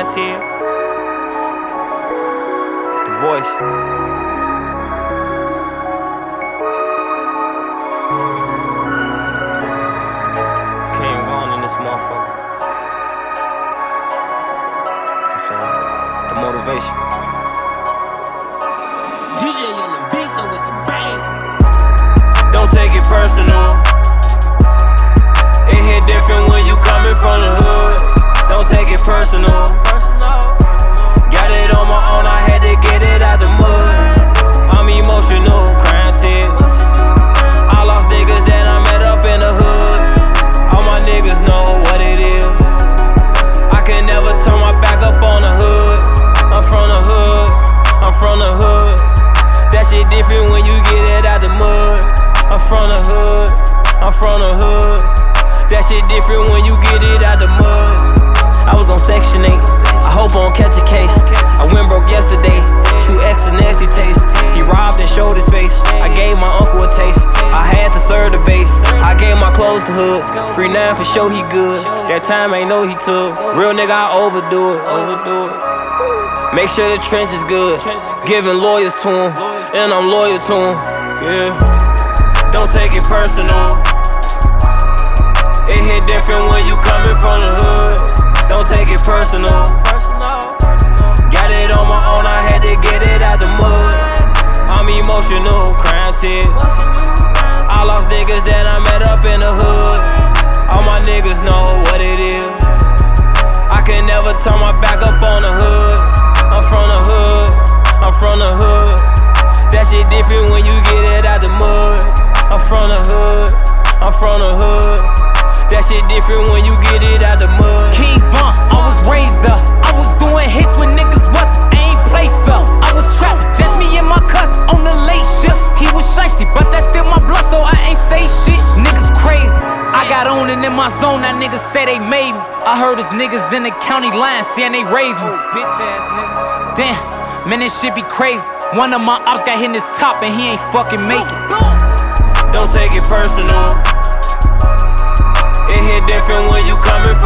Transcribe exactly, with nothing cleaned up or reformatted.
Crime The Voice. King Von in this motherfucker. What's up? The motivation. D J on the beat, so it's a banger. Don't take it personal. It hit different when you coming from the hood. Don't take it personal. Got it on my own, I had to get it out the mud. I'm emotional, crying tears. I lost niggas that I met up in the hood. All my niggas know what it is. I can never turn my back up on the hood. I'm from the hood, I'm from the hood. That shit different when you get it out the mud. I'm from the hood, I'm from the hood. That shit different when you get it out the mud. I was on Section eight, I hope I don't catch a case. I went broke yesterday, True X a nasty taste. He robbed and showed his face, I gave my uncle a taste. I had to serve the base, I gave my clothes to hoods. Free nine for sure he good, that time ain't know he took. Real nigga I overdo it, overdo it. Make sure the trench is good, giving lawyers to him, and I'm loyal to him, yeah. Don't take it personal. It hit different when you coming from the hood. Don't take it personal. Got it on my own, I had to get it out the mud. I'm emotional, crying tears. I lost niggas that I met up in the hood. All my niggas know what it is. I can never turn my back up on the hood. I'm from the hood, I'm from the hood. That shit different when you get it out the mud. I'm from the hood, I'm from the hood. That shit different when you get it out the mud. King Von, I was raised up. I was doing hits when niggas was ain't play fell. I was trapped, just me and my cousin on the late shift. He was shiesty, but that's still my blood, so I ain't say shit. Niggas crazy. I got on and in my zone, that niggas say they made me. I heard his niggas in the county line saying they raised me. Bitch ass nigga. Damn, man, this shit be crazy. One of my ops got hit in his top and he ain't fucking make it. Don't take it personal. It hit different when you coming